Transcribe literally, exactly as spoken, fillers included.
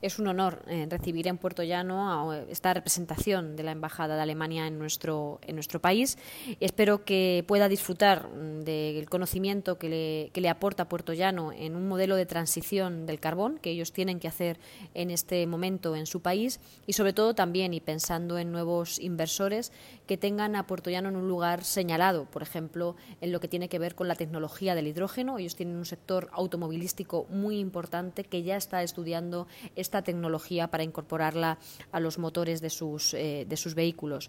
es un honor eh, recibir en Puerto Llano a esta representación de la Embajada de Alemania en nuestro, en nuestro país. Espero que pueda disfrutar del conocimiento que le, que le aporta Puerto Llano en un modelo de transición del carbón que ellos tienen que hacer en este momento en su país, y sobre todo también, y pensando en nuevos inversores, que tengan a Puerto Llano en un lugar señalado, por ejemplo, en lo que tiene que ver con la tecnología del hidrógeno. Ellos tienen un sector automovilístico muy importante que ya está estudiando esta tecnología para incorporarla a los motores de sus, eh, de sus vehículos.